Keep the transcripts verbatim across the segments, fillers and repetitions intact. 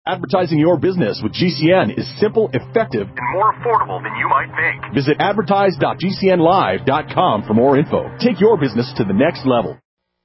Advertising your business with G C N is simple, effective, and more affordable than you might think. Visit advertise dot g c n live dot com for more info. Take your business to the next level.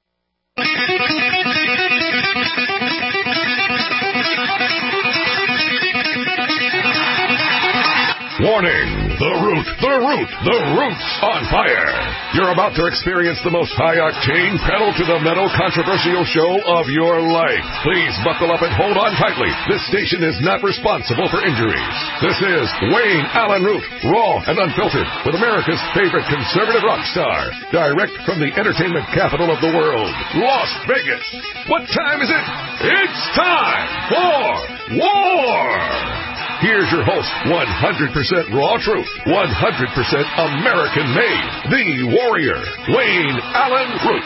Warning! The Root, the Root, the Root's on fire! You're about to experience the most high-octane, pedal-to-the-metal controversial show of your life. Please buckle up and hold on tightly. This station is not responsible for injuries. This is Wayne Allen Root, raw and unfiltered, with America's favorite conservative rock star. Direct from the entertainment capital of the world, Las Vegas. What time is it? It's time for war! Here's your host, one hundred percent raw truth, one hundred percent American-made, the warrior, Wayne Allen Root.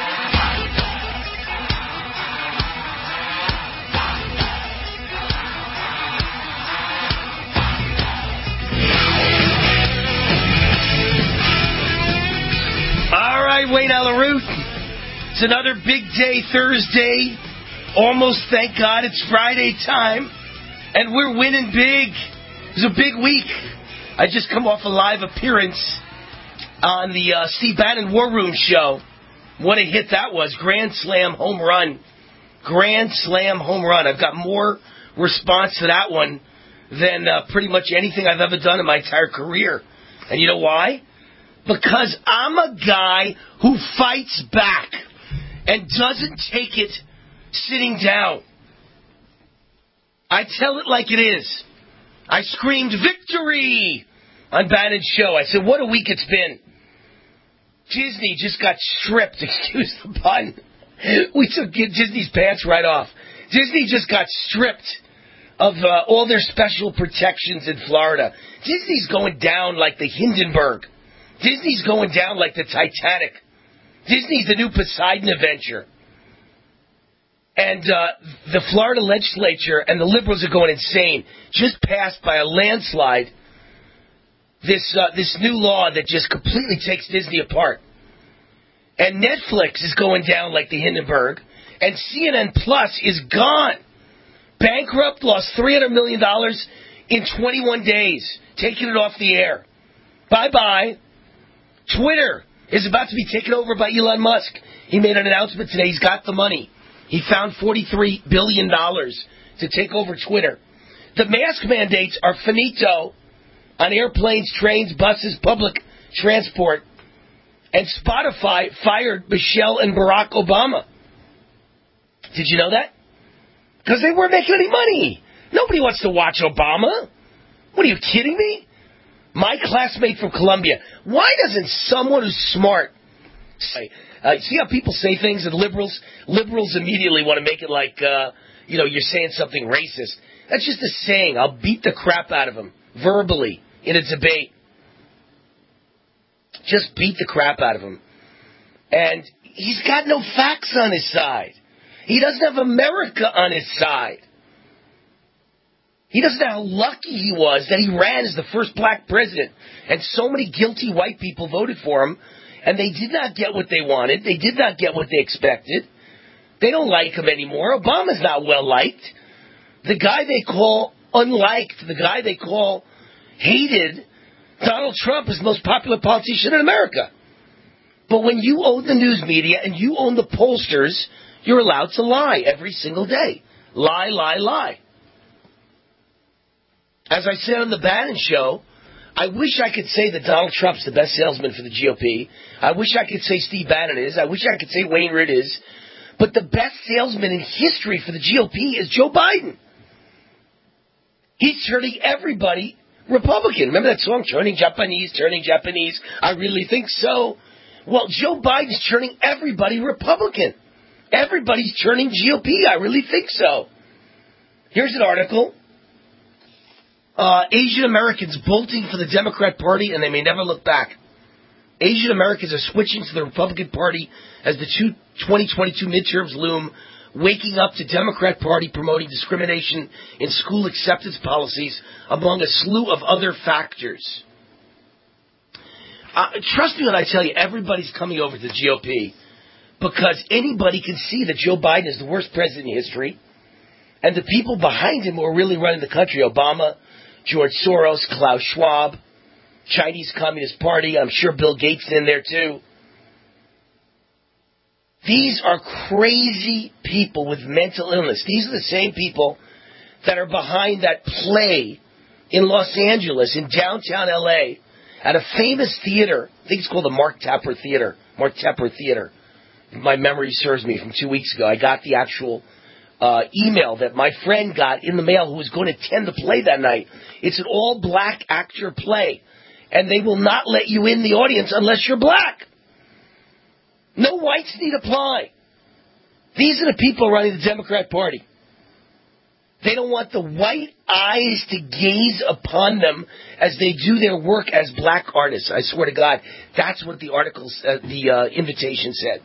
All right, Wayne Allen Root. It's another big day, Thursday. Almost, thank God, it's Friday time. And we're winning big. It was a big week. I just come off a live appearance on the uh, Steve Bannon War Room show. What a hit that was. Grand Slam home run. Grand Slam home run. I've got more response to that one than uh, pretty much anything I've ever done in my entire career. And you know why? Because I'm a guy who fights back and doesn't take it sitting down. I tell it like it is. I screamed victory on Bannon's show. I said, what a week it's been. Disney just got stripped, excuse the pun. We took Disney's pants right off. Disney just got stripped of uh, all their special protections in Florida. Disney's going down like the Hindenburg. Disney's going down like the Titanic. Disney's the new Poseidon Adventure. And uh, the Florida legislature and the liberals are going insane. Just passed by a landslide this uh, this new law that just completely takes Disney apart. And Netflix is going down like the Hindenburg. And C N N Plus is gone. Bankrupt, lost three hundred million dollars in twenty-one days, taking it off the air. Bye-bye. Twitter is about to be taken over by Elon Musk. He made an announcement today. He's got the money. He found forty-three billion dollars to take over Twitter. The mask mandates are finito on airplanes, trains, buses, public transport. And Spotify fired Michelle and Barack Obama. Did you know that? Because they weren't making any money. Nobody wants to watch Obama. What, are you kidding me? My classmate from Columbia. Why doesn't someone who's smart say... Uh, see how people say things, and liberals liberals immediately want to make it like, uh, you know, you're saying something racist. That's just a saying. I'll beat the crap out of him, verbally, in a debate. Just beat the crap out of him. And he's got no facts on his side. He doesn't have America on his side. He doesn't know how lucky he was that he ran as the first black president, and so many guilty white people voted for him. And they did not get what they wanted. They did not get what they expected. They don't like him anymore. Obama's not well-liked. The guy they call unliked, the guy they call hated, Donald Trump is the most popular politician in America. But when you own the news media and you own the pollsters, you're allowed to lie every single day. Lie, lie, lie. As I said on the Bannon show, I wish I could say that Donald Trump's the best salesman for the G O P. I wish I could say Steve Bannon is. I wish I could say Wayne Root is. But the best salesman in history for the G O P is Joe Biden. He's turning everybody Republican. Remember that song, Turning Japanese, Turning Japanese? I really think so. Well, Joe Biden's turning everybody Republican. Everybody's turning G O P. I really think so. Here's an article. Uh, Asian Americans bolting for the Democrat Party, and they may never look back. Asian Americans are switching to the Republican Party as the two twenty twenty-two midterms loom, waking up to Democrat Party promoting discrimination in school acceptance policies, among a slew of other factors. Uh, trust me when I tell you, everybody's coming over to the G O P because anybody can see that Joe Biden is the worst president in history. And the people behind him who are really running the country, Obama, George Soros, Klaus Schwab, Chinese Communist Party, I'm sure Bill Gates in there too. These are crazy people with mental illness. These are the same people that are behind that play in Los Angeles, in downtown L A, at a famous theater. I think it's called the Mark Tepper Theater. Mark Tepper Theater. If my memory serves me, from two weeks ago. I got the actual uh, email that my friend got in the mail who was going to attend the play that night. It's an all-black actor play. And they will not let you in the audience unless you're black. No whites need apply. These are the people running the Democrat Party. They don't want the white eyes to gaze upon them as they do their work as black artists. I swear to God, that's what the articles, uh, the uh, invitation said.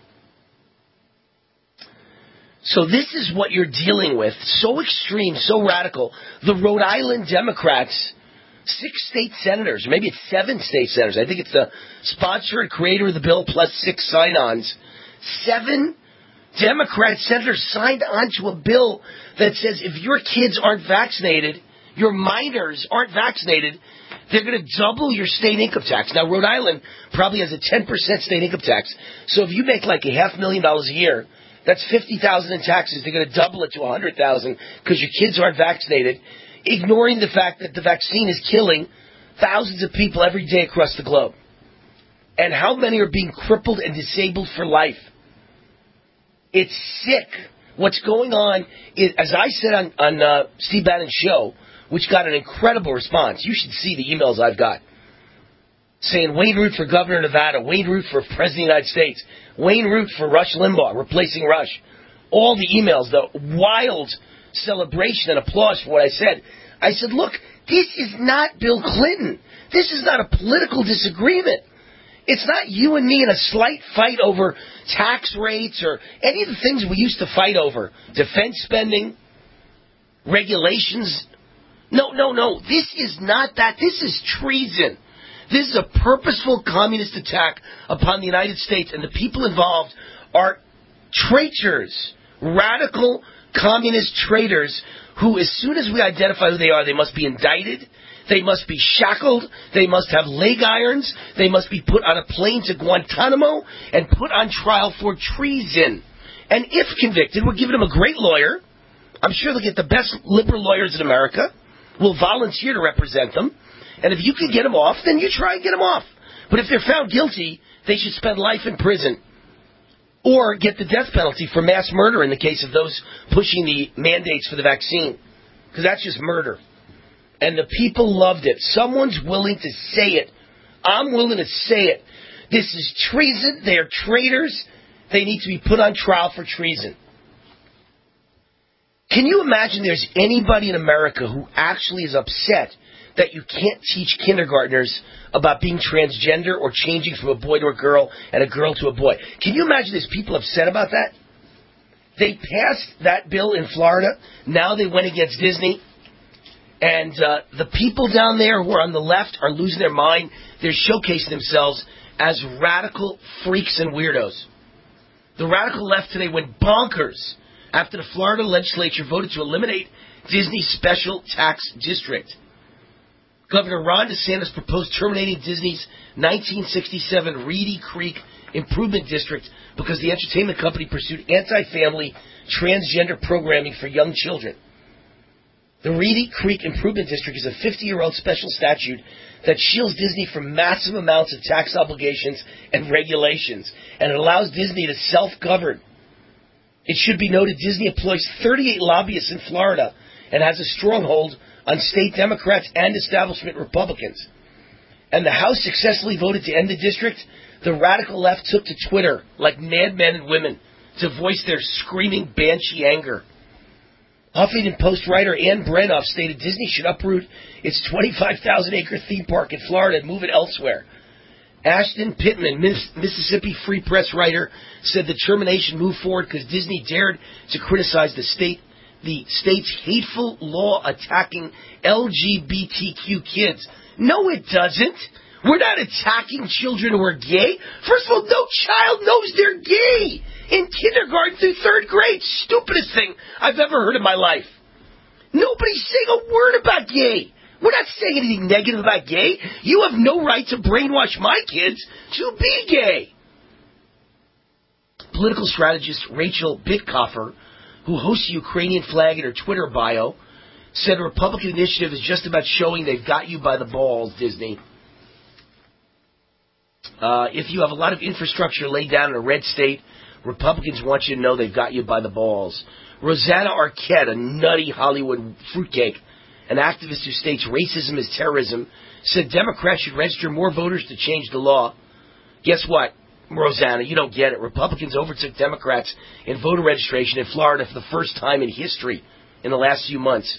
So this is what you're dealing with. So extreme, so radical. The Rhode Island Democrats, six state senators, or maybe it's seven state senators. I think it's the sponsor and creator of the bill plus six sign-ons. Seven Democrat senators signed on to a bill that says if your kids aren't vaccinated, your minors aren't vaccinated, they're going to double your state income tax. Now, Rhode Island probably has a ten percent state income tax. So if you make like a half million dollars a year, that's fifty thousand dollars in taxes. They're going to double it to one hundred thousand dollars because your kids aren't vaccinated, ignoring the fact that the vaccine is killing thousands of people every day across the globe. And how many are being crippled and disabled for life? It's sick. What's going on is, as I said on, on uh, Steve Bannon's show, which got an incredible response. You should see the emails I've got. Saying Wayne Root for governor of Nevada, Wayne Root for president of the United States, Wayne Root for Rush Limbaugh, replacing Rush. All the emails, the wild celebration and applause for what I said. I said, look, this is not Bill Clinton. This is not a political disagreement. It's not you and me in a slight fight over tax rates or any of the things we used to fight over. Defense spending, regulations. No, no, no. This is not that. This is treason. This is a purposeful communist attack upon the United States, and the people involved are traitors, radical communist traitors who, as soon as we identify who they are, they must be indicted, they must be shackled, they must have leg irons, they must be put on a plane to Guantanamo and put on trial for treason. And if convicted, we're giving them a great lawyer. I'm sure they'll get the best liberal lawyers in America, will volunteer to represent them. And if you can get them off, then you try and get them off. But if they're found guilty, they should spend life in prison. Or get the death penalty for mass murder in the case of those pushing the mandates for the vaccine. Because that's just murder. And the people loved it. Someone's willing to say it. I'm willing to say it. This is treason. They are traitors. They need to be put on trial for treason. Can you imagine there's anybody in America who actually is upset that you can't teach kindergartners about being transgender or changing from a boy to a girl and a girl to a boy? Can you imagine there's people upset about that? They passed that bill in Florida. Now they went against Disney. And uh, the people down there who are on the left are losing their mind. They're showcasing themselves as radical freaks and weirdos. The radical left today went bonkers after the Florida legislature voted to eliminate Disney's special tax district. Governor Ron DeSantis proposed terminating Disney's nineteen sixty-seven Reedy Creek Improvement District because the entertainment company pursued anti-family transgender programming for young children. The Reedy Creek Improvement District is a fifty-year-old special statute that shields Disney from massive amounts of tax obligations and regulations, and it allows Disney to self-govern. It should be noted Disney employs thirty-eight lobbyists in Florida and has a stronghold on state Democrats and establishment Republicans. And the House successfully voted to end the district. The radical left took to Twitter like madmen and women to voice their screaming banshee anger. Huffington Post writer Ann Brenoff stated Disney should uproot its twenty-five thousand acre theme park in Florida and move it elsewhere. Ashton Pittman, Mississippi Free Press writer, said the termination moved forward because Disney dared to criticize the state, the state's hateful law attacking L G B T Q kids. No, it doesn't. We're not attacking children who are gay. First of all, no child knows they're gay in kindergarten through third grade. Stupidest thing I've ever heard in my life. Nobody's saying a word about gay. We're not saying anything negative about gay. You have no right to brainwash my kids to be gay. Political strategist Rachel Bitkoffer, who hosts the Ukrainian flag in her Twitter bio, said a Republican initiative is just about showing they've got you by the balls, Disney. Uh, if you have a lot of infrastructure laid down in a red state, Republicans want you to know they've got you by the balls. Rosanna Arquette, a nutty Hollywood fruitcake, an activist who states racism is terrorism, said Democrats should register more voters to change the law. Guess what, Rosanna? You don't get it. Republicans overtook Democrats in voter registration in Florida for the first time in history in the last few months.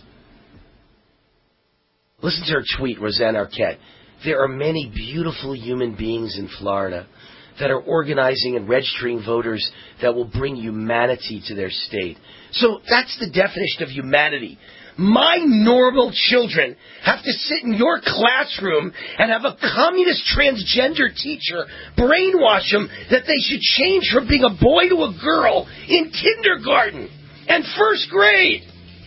Listen to her tweet, Rosanna Arquette. There are many beautiful human beings in Florida that are organizing and registering voters that will bring humanity to their state. So that's the definition of humanity. My normal children have to sit in your classroom and have a communist transgender teacher brainwash them that they should change from being a boy to a girl in kindergarten and first grade.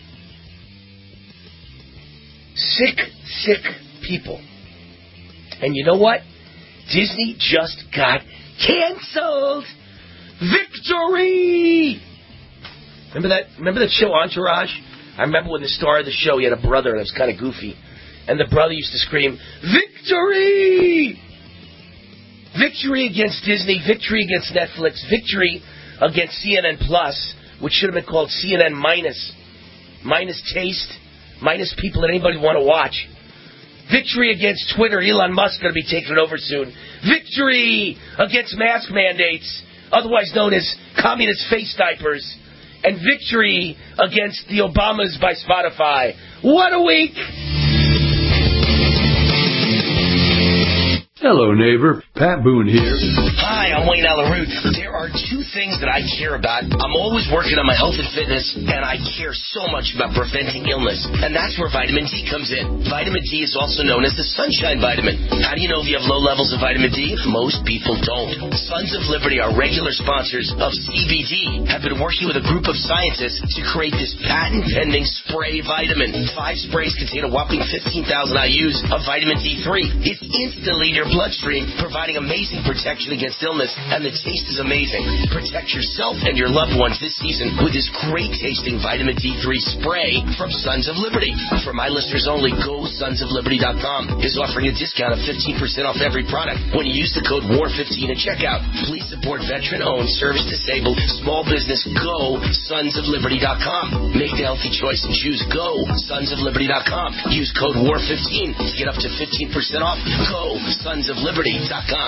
Sick, sick people. And you know what? Disney just got canceled. Victory! Remember that? Remember that show Entourage? I remember when the star of the show, he had a brother and it was kind of goofy. And the brother used to scream, Victory! Victory against Disney, victory against Netflix, victory against C N N Plus, which should have been called C N N Minus. Minus taste, minus people that anybody want to watch. Victory against Twitter, Elon Musk going to be taking it over soon. Victory against mask mandates, otherwise known as communist face diapers. And victory against the Obamas by Spotify. What a week! Hello, neighbor. Pat Boone here. Hi, I'm Wayne Alaroot. There are two things that I care about. I'm always working on my health and fitness, and I care so much about preventing illness. And that's where vitamin D comes in. Vitamin D is also known as the sunshine vitamin. How do you know if you have low levels of vitamin D? Most people don't. Sons of Liberty, our regular sponsors of C B D, have been working with a group of scientists to create this patent-pending spray vitamin. Five sprays contain a whopping fifteen thousand I U's of vitamin D three. It's instantly in your bloodstream, providing amazing protection against illness, and the taste is amazing. Protect yourself and your loved ones this season with this great-tasting vitamin D three spray from Sons of Liberty. For my listeners only, go sons of liberty dot com is offering a discount of fifteen percent off every product when you use the code war fifteen at checkout. Please support veteran-owned, service-disabled, small business. Go sons of liberty dot com. Make the healthy choice and choose go sons of liberty dot com. Use code war fifteen to get up to fifteen percent off. Go sons of liberty dot com.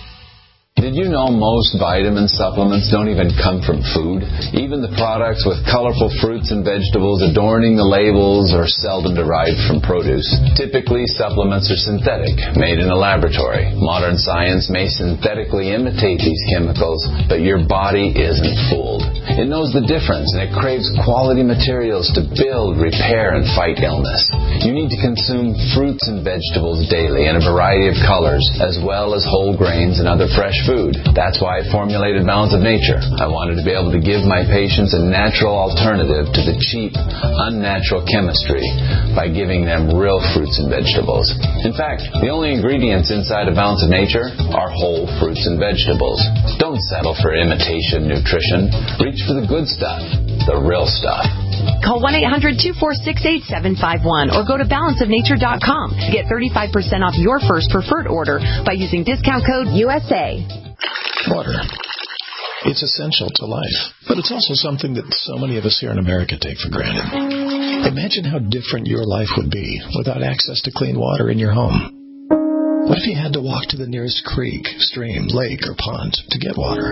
Did you know most vitamin supplements don't even come from food? Even the products with colorful fruits and vegetables adorning the labels are seldom derived from produce. Typically, supplements are synthetic, made in a laboratory. Modern science may synthetically imitate these chemicals, but your body isn't fooled. It knows the difference, and it craves quality materials to build, repair, and fight illness. You need to consume fruits and vegetables daily in a variety of colors, as well as whole grains and other fresh food. That's why I formulated Balance of Nature. I wanted to be able to give my patients a natural alternative to the cheap, unnatural chemistry by giving them real fruits and vegetables. In fact, the only ingredients inside of Balance of Nature are whole fruits and vegetables. Don't settle for imitation nutrition. Reach for the good stuff, the real stuff. Call one eight hundred two four six eight seven five one or go to balance of nature dot com to get thirty-five percent off your first preferred order by using discount code U S A. Water. It's essential to life, but it's also something that so many of us here in America take for granted. Imagine how different your life would be without access to clean water in your home. What if you had to walk to the nearest creek, stream, lake, or pond to get water?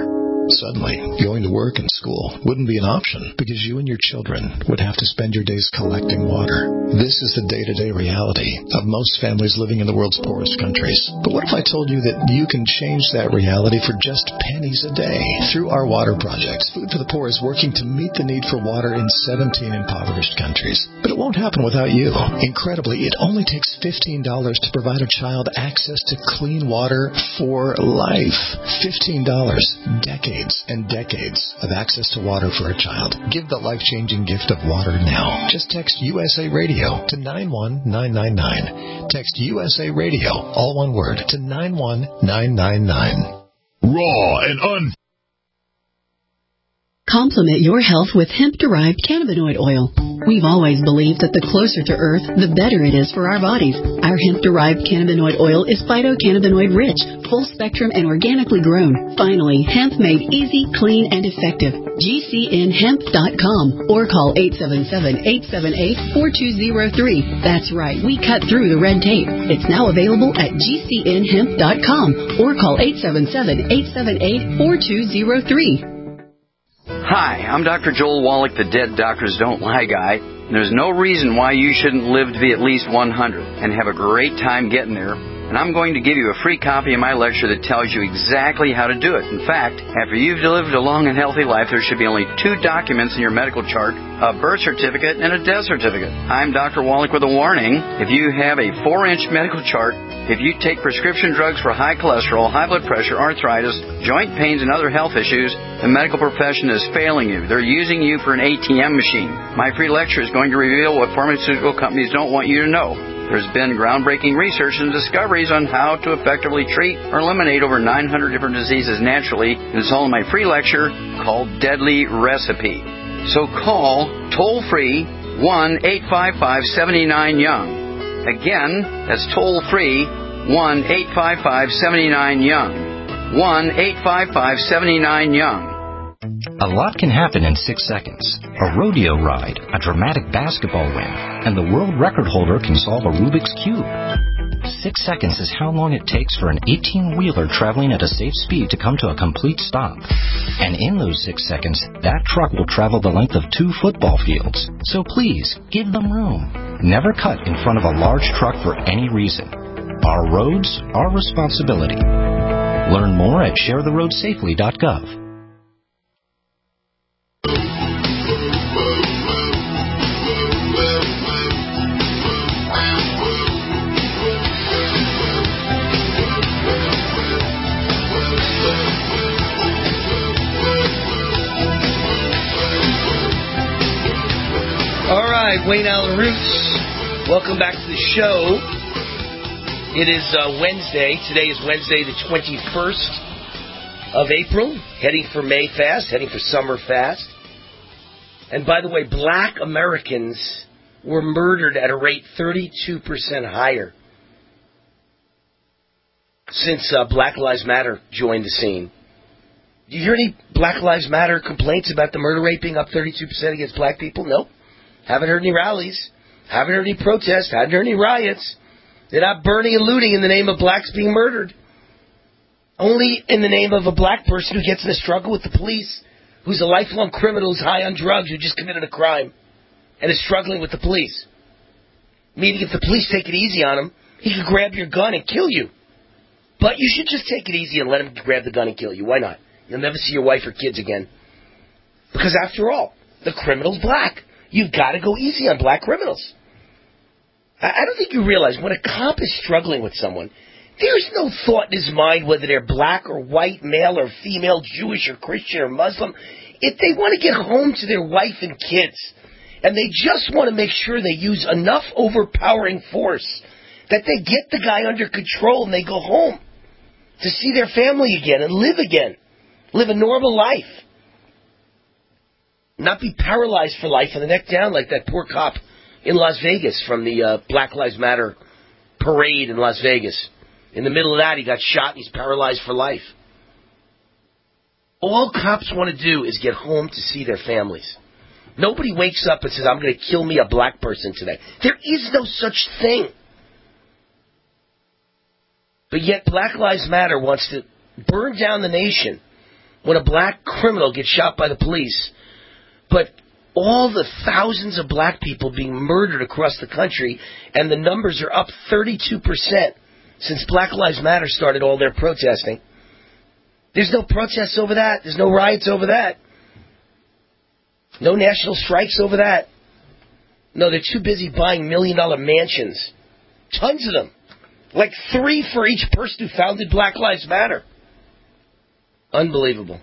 Suddenly, going to work and school wouldn't be an option because you and your children would have to spend your days collecting water. This is the day-to-day reality of most families living in the world's poorest countries. But what if I told you that you can change that reality for just pennies a day? Through our water projects, Food for the Poor is working to meet the need for water in seventeen impoverished countries. But it won't happen without you. Incredibly, it only takes fifteen dollars to provide a child access to clean water for life. fifteen dollars. Decades and decades of access to water for a child. Give the life-changing gift of water now. Just text U S A Radio to nine one nine nine nine. Text U S A Radio, all one word, to nine one nine nine nine. Raw and un... Complement your health with hemp-derived cannabinoid oil. We've always believed that the closer to Earth, the better it is for our bodies. Our hemp-derived cannabinoid oil is phytocannabinoid-rich, full-spectrum, and organically grown. Finally, hemp made easy, clean, and effective. G C N hemp dot com or call eight seven seven, eight seven eight, four two zero three. That's right, we cut through the red tape. It's now available at G C N hemp dot com or call eight seven seven, eight seven eight, four two zero three. Hi, I'm Doctor Joel Wallach, the Dead Doctors Don't Lie guy. There's no reason why you shouldn't live to be at least one hundred and have a great time getting there. And I'm going to give you a free copy of my lecture that tells you exactly how to do it. In fact, after you've lived a long and healthy life, there should be only two documents in your medical chart, a birth certificate and a death certificate. I'm Doctor Wallach with a warning. If you have a four-inch medical chart, if you take prescription drugs for high cholesterol, high blood pressure, arthritis, joint pains, and other health issues, the medical profession is failing you. They're using you for an A T M machine. My free lecture is going to reveal what pharmaceutical companies don't want you to know. There's been groundbreaking research and discoveries on how to effectively treat or eliminate over nine hundred different diseases naturally, and it's all in my free lecture called Deadly Recipe. So call toll-free one eight five five, seven nine, young. Again, that's toll-free one eight five five, seven nine, young. one eight five five, seven nine, young. A lot can happen in six seconds. A rodeo ride, a dramatic basketball win, and the world record holder can solve a Rubik's Cube. Six seconds is how long it takes for an eighteen-wheeler traveling at a safe speed to come to a complete stop. And in those six seconds, that truck will travel the length of two football fields. So please, give them room. Never cut in front of a large truck for any reason. Our roads, our responsibility. Learn more at share the road safely dot gov. All right, Wayne Allen Roots. Welcome back to the show. It is uh, Wednesday. Today is Wednesday, the twenty-first of April. Heading for May Fast, heading for Summer Fast. And by the way, black Americans were murdered at a rate thirty-two percent higher since uh, Black Lives Matter joined the scene. Do you hear any Black Lives Matter complaints about the murder rate being up thirty-two percent against black people? Nope. Haven't heard any rallies. Haven't heard any protests. Haven't heard any riots. They're not burning and looting in the name of blacks being murdered. Only in the name of a black person who gets in a struggle with the police, who's a lifelong criminal who's high on drugs, who just committed a crime, and is struggling with the police. Meaning if the police take it easy on him, he could grab your gun and kill you. But you should just take it easy and let him grab the gun and kill you. Why not? You'll never see your wife or kids again. Because after all, the criminal's black. You've got to go easy on black criminals. I don't think you realize when a cop is struggling with someone, there's no thought in his mind whether they're black or white, male or female, Jewish or Christian or Muslim. If they want to get home to their wife and kids, and they just want to make sure they use enough overpowering force that they get the guy under control and they go home to see their family again and live again, live a normal life. Not be paralyzed for life and the neck down like that poor cop in Las Vegas from the uh, Black Lives Matter parade in Las Vegas. In the middle of that, he got shot and he's paralyzed for life. All cops want to do is get home to see their families. Nobody wakes up and says, I'm going to kill me a black person today. There is no such thing. But yet Black Lives Matter wants to burn down the nation when a black criminal gets shot by the police, but all the thousands of black people being murdered across the country, and the numbers are up thirty-two percent since Black Lives Matter started all their protesting. There's no protests over that. There's no riots over that. No national strikes over that. No, they're too busy buying million-dollar mansions. Tons of them. Like three for each person who founded Black Lives Matter. Unbelievable.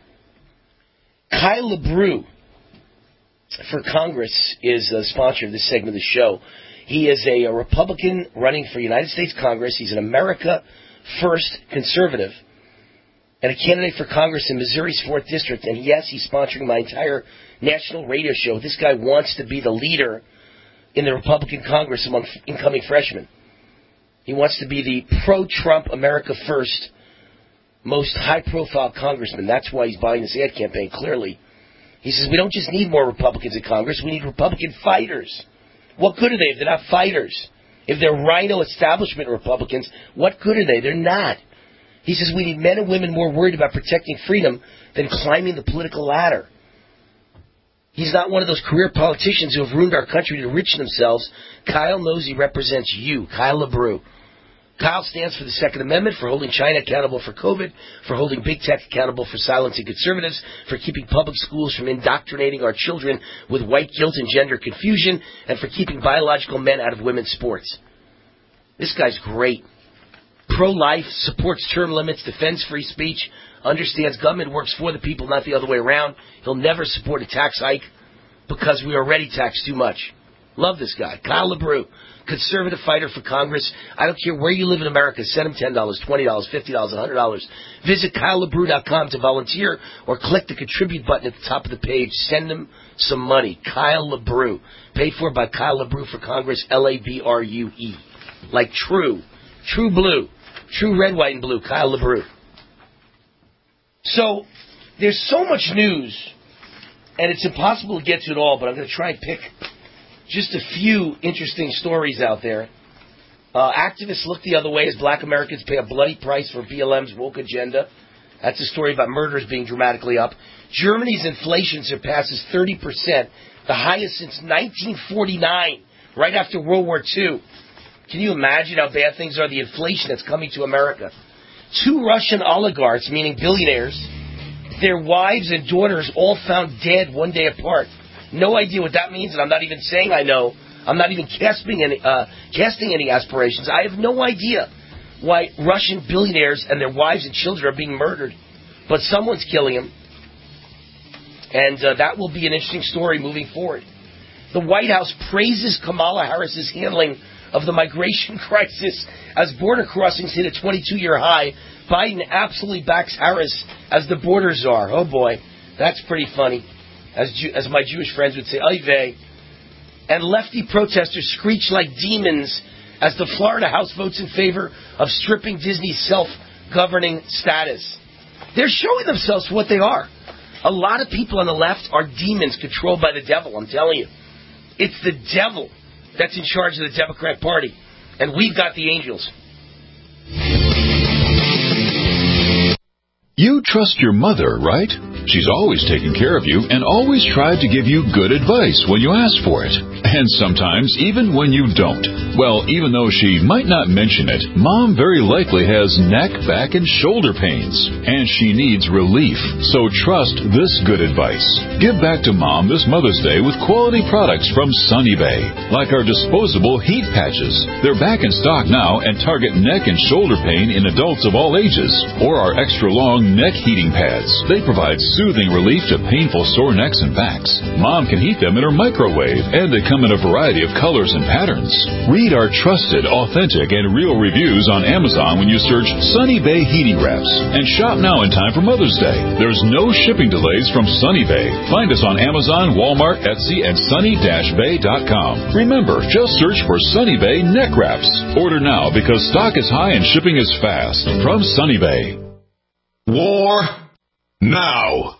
Kyle LeBrew for Congress is the sponsor of this segment of the show. He is a, a Republican running for United States Congress. He's an America First conservative and a candidate for Congress in Missouri's fourth District. And yes, he's sponsoring my entire national radio show. This guy wants to be the leader in the Republican Congress among incoming freshmen. He wants to be the pro-Trump, America First, most high-profile congressman. That's why he's buying this ad campaign, clearly. He says, we don't just need more Republicans in Congress, we need Republican fighters. What good are they if they're not fighters? If they're rhino establishment Republicans, what good are they? They're not. He says we need men and women more worried about protecting freedom than climbing the political ladder. He's not one of those career politicians who have ruined our country to enrich themselves. Kyle knows he represents you, Kyle LeBrew. Kyle stands for the Second Amendment, for holding China accountable for COVID, for holding big tech accountable for silencing conservatives, for keeping public schools from indoctrinating our children with white guilt and gender confusion, and for keeping biological men out of women's sports. This guy's great. Pro-life, supports term limits, defends free speech, understands government works for the people, not the other way around. He'll never support a tax hike because we already tax too much. Love this guy. Kyle LeBrew, conservative fighter for Congress. I don't care where you live in America. Send him ten dollars, twenty dollars, fifty dollars, one hundred dollars. Visit Kyle LeBrew dot com to volunteer or click the contribute button at the top of the page. Send him some money. Kyle LeBrew. Paid for by Kyle LeBrew for Congress, L A B R U E. Like true. True blue. True red, white, and blue. Kyle LeBrew. So, there's so much news, and it's impossible to get to it all, but I'm going to try and pick just a few interesting stories out there. Uh, activists look the other way as black Americans pay a bloody price for B L M's woke agenda. That's a story about murders being dramatically up. Germany's inflation surpasses thirty percent, the highest since nineteen forty-nine, right after World War Two. Can you imagine how bad things are? The inflation that's coming to America. Two Russian oligarchs, meaning billionaires, their wives and daughters all found dead one day apart. No idea what that means, and I'm not even saying I know. I'm not even casting any, uh, casting any aspirations. I have no idea why Russian billionaires and their wives and children are being murdered. But someone's killing them. And uh, that will be an interesting story moving forward. The White House praises Kamala Harris's handling of the migration crisis as border crossings hit a twenty-two-year high. Biden absolutely backs Harris as the border czar. Oh, boy. That's pretty funny. As Jew, as my Jewish friends would say, oy vey. And lefty protesters screech like demons as the Florida House votes in favor of stripping Disney's self-governing status. They're showing themselves for what they are. A lot of people on the left are demons controlled by the devil, I'm telling you. It's the devil that's in charge of the Democrat Party. And we've got the angels. You trust your mother, right? She's always taken care of you and always tried to give you good advice when you ask for it. And sometimes even when you don't. Well, even though she might not mention it, Mom very likely has neck, back, and shoulder pains. And she needs relief. So trust this good advice. Give back to Mom this Mother's Day with quality products from Sunny Bay. Like our disposable heat patches. They're back in stock now and target neck and shoulder pain in adults of all ages. Or our extra long neck heating pads. They provide soothing relief to painful sore necks and backs. Mom can heat them in her microwave, and they come in a variety of colors and patterns. Read our trusted, authentic, and real reviews on Amazon when you search Sunny Bay Heating Wraps. And shop now in time for Mother's Day. There's no shipping delays from Sunny Bay. Find us on Amazon, Walmart, Etsy, and sunny dash bay dot com. Remember, just search for Sunny Bay Neck Wraps. Order now because stock is high and shipping is fast. From Sunny Bay. War now.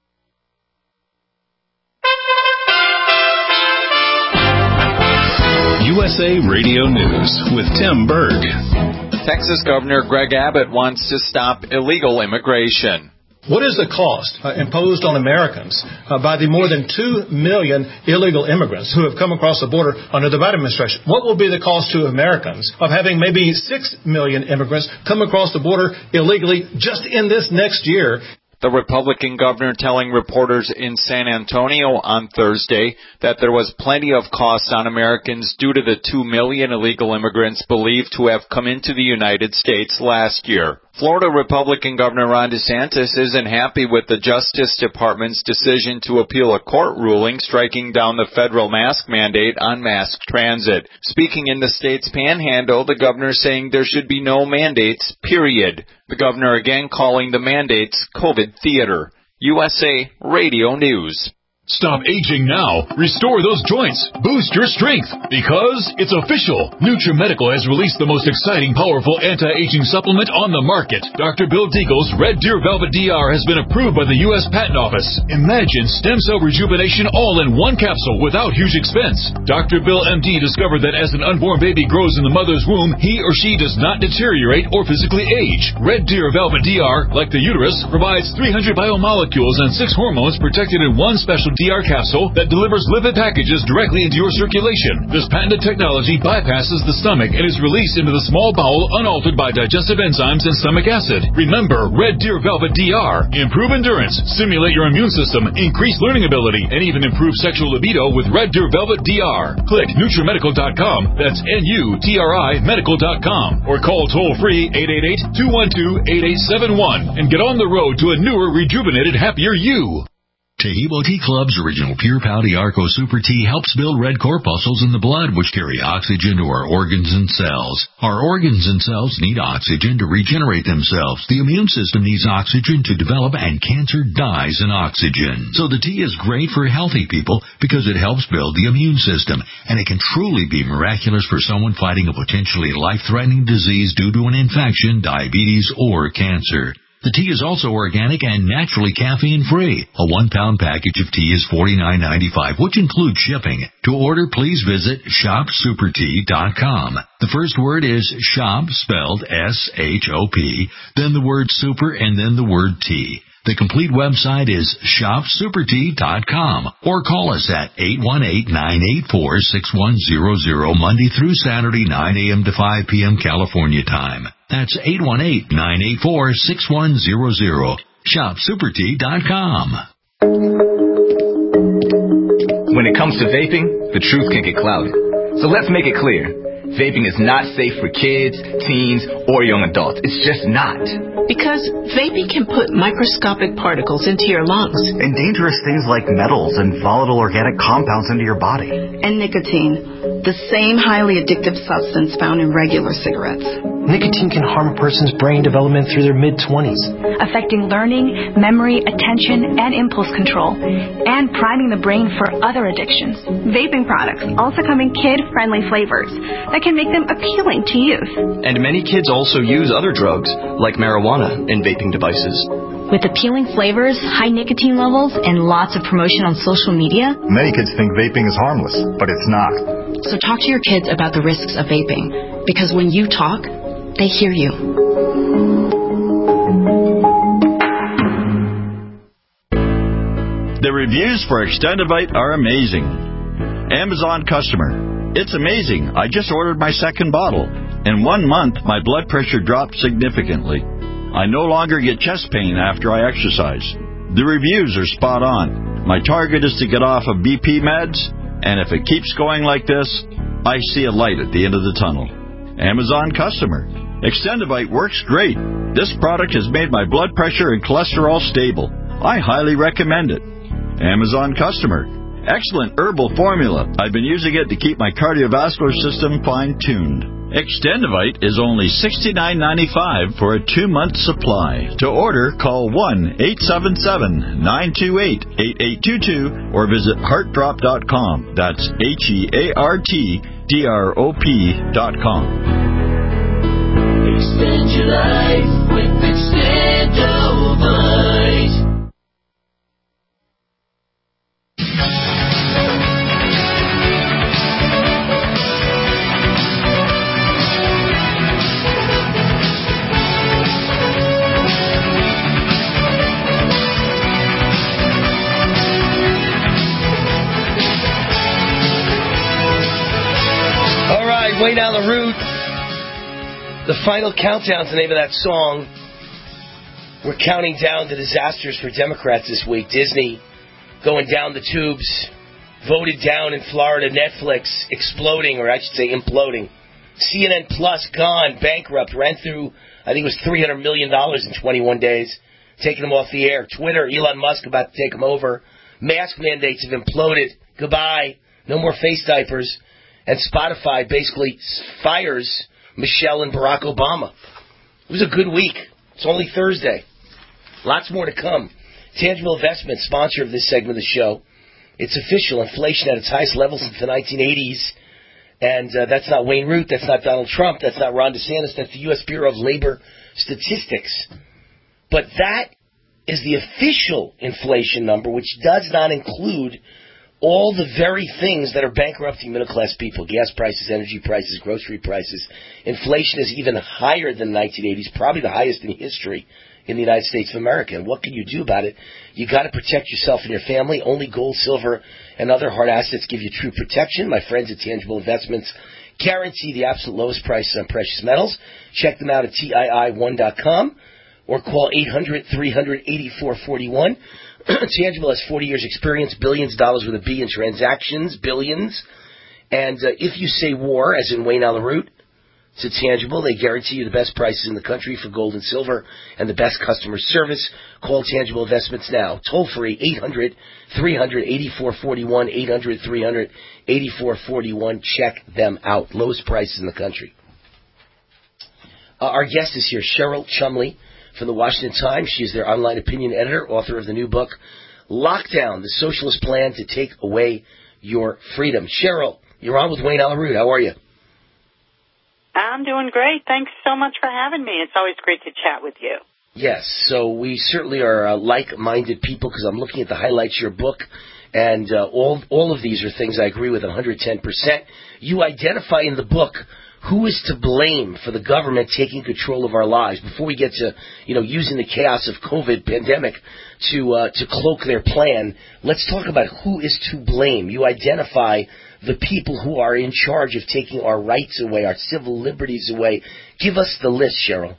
U S A Radio News with Tim Berg. Texas Governor Greg Abbott wants to stop illegal immigration. What is the cost uh, imposed on Americans uh, by the more than two million illegal immigrants who have come across the border under the Biden administration? What will be the cost to Americans of having maybe six million immigrants come across the border illegally just in this next year? The Republican governor telling reporters in San Antonio on Thursday that there was plenty of cost on Americans due to the two million illegal immigrants believed to have come into the United States last year. Florida Republican Governor Ron DeSantis isn't happy with the Justice Department's decision to appeal a court ruling striking down the federal mask mandate on mass transit. Speaking in the state's panhandle, the governor saying there should be no mandates, period. The governor again calling the mandates COVID theater. U S A Radio News. Stop aging now. Restore those joints. Boost your strength. Because it's official. NutriMedical has released the most exciting, powerful anti-aging supplement on the market. Doctor Bill Deagle's Red Deer Velvet D R has been approved by the U S Patent Office. Imagine stem cell rejuvenation all in one capsule without huge expense. Doctor Bill M D discovered that as an unborn baby grows in the mother's womb, he or she does not deteriorate or physically age. Red Deer Velvet D R, like the uterus, provides three hundred biomolecules and six hormones protected in one special D R capsule that delivers lipid packages directly into your circulation. This patented technology bypasses the stomach and is released into the small bowel unaltered by digestive enzymes and stomach acid. Remember, Red Deer Velvet D R. Improve endurance, stimulate your immune system, increase learning ability, and even improve sexual libido with Red Deer Velvet D R. Click NutriMedical dot com, that's N U T R I medical dot com, or call toll-free eight eight eight, two one two, eight eight seven one and get on the road to a newer, rejuvenated, happier you. Taheebo Tea Club's original Pure Pouty Arco Super Tea helps build red corpuscles in the blood, which carry oxygen to our organs and cells. Our organs and cells need oxygen to regenerate themselves. The immune system needs oxygen to develop, and cancer dies in oxygen. So the tea is great for healthy people because it helps build the immune system, and it can truly be miraculous for someone fighting a potentially life-threatening disease due to an infection, diabetes, or cancer. The tea is also organic and naturally caffeine-free. A one-pound package of tea is forty-nine ninety-five, which includes shipping. To order, please visit shop super tea dot com. The first word is shop, spelled S H O P, then the word super, and then the word tea. The complete website is shop super tea dot com, or call us at eight one eight, nine eight four, six one zero zero Monday through Saturday, nine a.m. to five p.m. California time. That's eight one eight, nine eight four, six one zero zero. shop super tea dot com. When it comes to vaping, the truth can get clouded. So let's make it clear. Vaping is not safe for kids, teens, or young adults. It's just not. Because vaping can put microscopic particles into your lungs. And dangerous things like metals and volatile organic compounds into your body. And nicotine, the same highly addictive substance found in regular cigarettes. Nicotine can harm a person's brain development through their mid-twenties, affecting learning, memory, attention, and impulse control, and priming the brain for other addictions. Vaping products also come in kid-friendly flavors that can make them appealing to youth. And many kids also use other drugs, like marijuana, in vaping devices. With appealing flavors, high nicotine levels, and lots of promotion on social media, many kids think vaping is harmless, but it's not. So talk to your kids about the risks of vaping, because when you talk, they hear you. The reviews for Extendivite are amazing. Amazon customer. It's amazing. I just ordered my second bottle. In one month, my blood pressure dropped significantly. I no longer get chest pain after I exercise. The reviews are spot on. My target is to get off of B P meds, and if it keeps going like this, I see a light at the end of the tunnel. Amazon customer. Extendivite works great. This product has made my blood pressure and cholesterol stable. I highly recommend it. Amazon customer. Excellent herbal formula. I've been using it to keep my cardiovascular system fine-tuned. Extendivite is only sixty-nine ninety-five for a two-month supply. To order, call one eight seven seven, nine two eight, eight eight two two or visit heart drop dot com. That's H E A R T D R O P dot com. Extend your life with Extendivite. right, Wayne Allyn Root. The Final Countdown's the name of that song. We're counting down the disasters for Democrats this week. Disney going down the tubes. Voted down in Florida. Netflix exploding, or I should say imploding. C N N Plus gone, bankrupt. Ran through, I think it was three hundred million dollars in twenty-one days. Taking them off the air. Twitter, Elon Musk about to take them over. Mask mandates have imploded. Goodbye. No more face diapers. And Spotify basically fires Michelle and Barack Obama. It was a good week. It's only Thursday. Lots more to come. Tangible Investments, sponsor of this segment of the show. It's official. Inflation at its highest level since the nineteen eighties. And uh, that's not Wayne Root. That's not Donald Trump. That's not Ron DeSantis. That's the U S Bureau of Labor Statistics. But that is the official inflation number, which does not include all the very things that are bankrupting middle-class people. Gas prices, energy prices, grocery prices. Inflation is even higher than the nineteen eighties, probably the highest in history in the United States of America. And what can you do about it? You got to protect yourself and your family. Only gold, silver, and other hard assets give you true protection. My friends at Tangible Investments guarantee the absolute lowest prices on precious metals. Check them out at T I I one dot com or call eight hundred, three hundred, eighty-four forty-one. Tangible has forty years experience, billions of dollars with a B in transactions, billions. And uh, if you say war, as in Wayne Allyn Root, to Tangible, they guarantee you the best prices in the country for gold and silver and the best customer service. Call Tangible Investments now. Toll free, eight hundred, three hundred, eighty-four forty-one, eight hundred, three hundred, eighty-four forty-one. Check them out. Lowest prices in the country. Uh, our guest is here, Cheryl Chumley from the Washington Times. She is their online opinion editor, author of the new book, Lockdown, the Socialist Plan to Take Away Your Freedom. Cheryl, you're on with Wayne Allyn Root. How are you? I'm doing great. Thanks so much for having me. It's always great to chat with you. Yes, so we certainly are uh, like-minded people because I'm looking at the highlights of your book, and uh, all all of these are things I agree with one hundred ten percent. You identify in the book who is to blame for the government taking control of our lives. Before we get to, you know, using the chaos of COVID pandemic to uh, to cloak their plan, let's talk about who is to blame. You identify the people who are in charge of taking our rights away, our civil liberties away. Give us the list, Cheryl.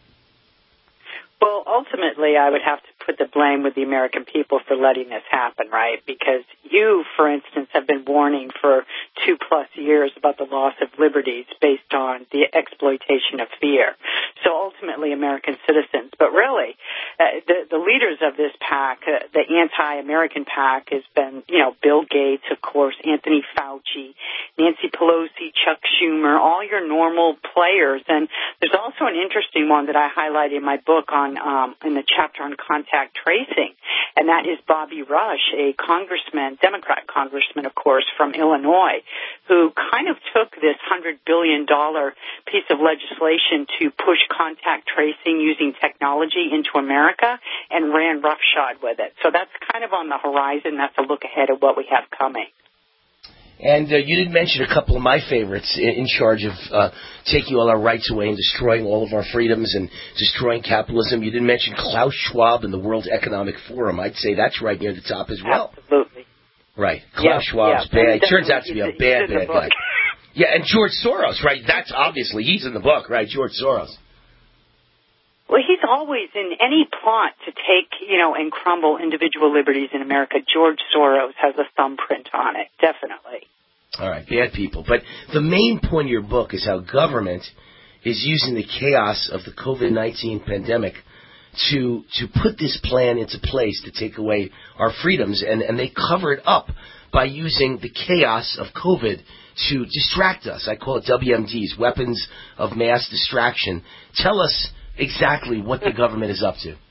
Well, ultimately, I would have to put the blame with the American people for letting this happen, right? Because you, for instance, have been warning for two-plus years about the loss of liberties based on the exploitation of fear. So ultimately, American citizens. But really, uh, the, the leaders of this pack, uh, the anti-American pack, has been, you know, Bill Gates, of course, Anthony Fauci, Nancy Pelosi, Chuck Schumer, all your normal players. And there's also an interesting one that I highlighted in my book on um, in the chapter on contact tracing, and that is Bobby Rush, a congressman, Democrat congressman, of course, from Illinois, who kind of took this one hundred billion dollars piece of legislation to push contact tracing using technology into America and ran roughshod with it. So that's kind of on the horizon. That's a look ahead of what we have coming. And uh, you did mention a couple of my favorites in, in charge of uh, taking all our rights away and destroying all of our freedoms and destroying capitalism. You didn't mention Klaus Schwab and the World Economic Forum. I'd say that's right near the top as well. Absolutely. Right. Klaus yeah, Schwab's yeah. bad. It turns out to be a bad, bad guy. Yeah, and George Soros, right? That's obviously, he's in the book, right? George Soros. Well, he's always in any plot to take, you know, and crumble individual liberties in America. George Soros has a thumbprint on it, definitely. All right, bad people. But the main point of your book is how government is using the chaos of the COVID nineteen pandemic to to put this plan into place to take away our freedoms. And, and they cover it up by using the chaos of COVID to distract us. I call it W M Ds, weapons of mass distraction. Tell us exactly what the government is up to.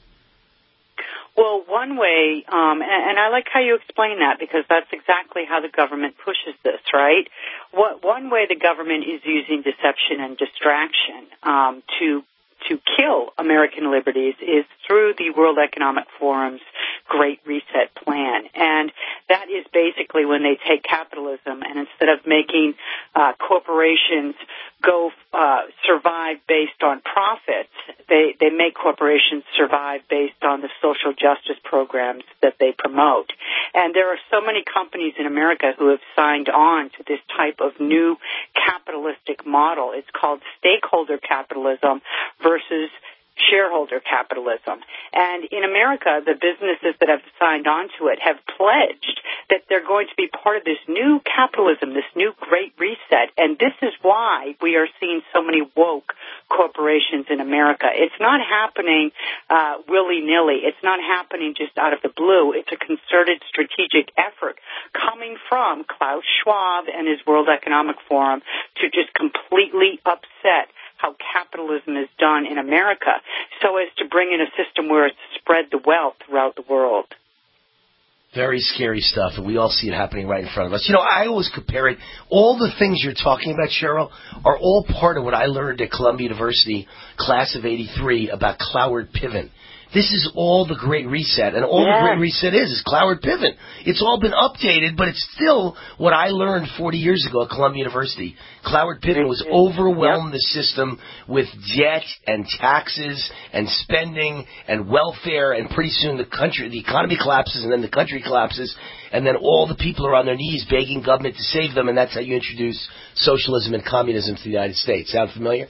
Well, one way, um, and, and I like how you explain that because that's exactly how the government pushes this, right? What, one way the government is using deception and distraction um, to to kill American liberties is through the World Economic Forum's Great Reset Plan. And that is basically when they take capitalism and instead of making uh, corporations go uh, survive based on profits, they, they make corporations survive based on the social justice programs that they promote. And there are so many companies in America who have signed on to this type of new capitalistic model. It's called stakeholder capitalism versus shareholder capitalism. And in America, the businesses that have signed on to it have pledged that they're going to be part of this new capitalism, this new great reset. And this is why we are seeing so many woke corporations in America. It's not happening uh, willy-nilly. It's not happening just out of the blue. It's a concerted strategic effort coming from Klaus Schwab and his World Economic Forum to just completely upset how capitalism is done in America, so as to bring in a system where it's spread the wealth throughout the world. Very scary stuff, and we all see it happening right in front of us. You know, I always compare it. All the things you're talking about, Cheryl, are all part of what I learned at Columbia University, class of eighty-three, about Cloward Piven. This is all the Great Reset, and all yeah. the Great Reset is is Cloward Piven. It's all been updated, but it's still what I learned forty years ago at Columbia University. Cloward Piven was overwhelmed yep. the system with debt and taxes and spending and welfare, and pretty soon the country, the economy collapses, and then the country collapses, and then all the people are on their knees begging government to save them, and that's how you introduce socialism and communism to the United States. Sound familiar?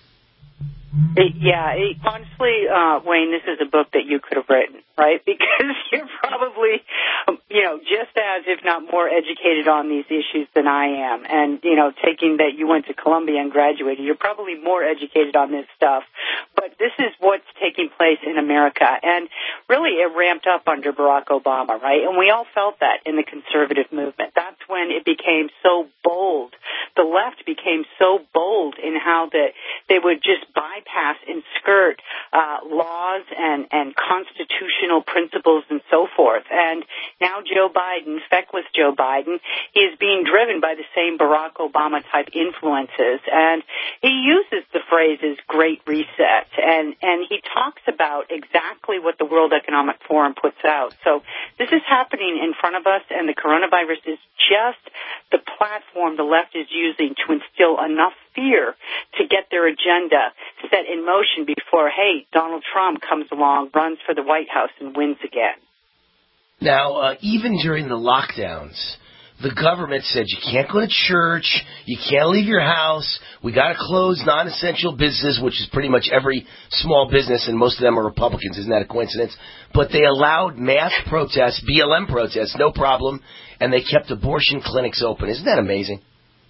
It, yeah, it, honestly, uh, Wayne, this is a book that you could have written, right? Because you're probably, um, you know, just as, if not more educated on these issues than I am. And, you know, taking that you went to Columbia and graduated, you're probably more educated on this stuff. But this is what's taking place in America. And really, it ramped up under Barack Obama, right? And we all felt that in the conservative movement. That's when it became so bold. The left became so bold in how that they would just bypass and skirt uh, laws and, and constitutional principles and so forth. And now Joe Biden, feckless Joe Biden, he is being driven by the same Barack Obama-type influences. And he uses the phrases Great Reset, and, and he talks about exactly what the World Economic Forum puts out. So this is happening in front of us, and the coronavirus is just the platform the left is using to instill enough fear to get their agenda set in motion before, hey, Donald Trump comes along, runs for the White House, and wins again. Now, uh, even during the lockdowns, the government said you can't go to church, you can't leave your house, we got to close non-essential business, which is pretty much every small business, and most of them are Republicans. Isn't that a coincidence? But they allowed mass protests, B L M protests, no problem, and they kept abortion clinics open. Isn't that amazing?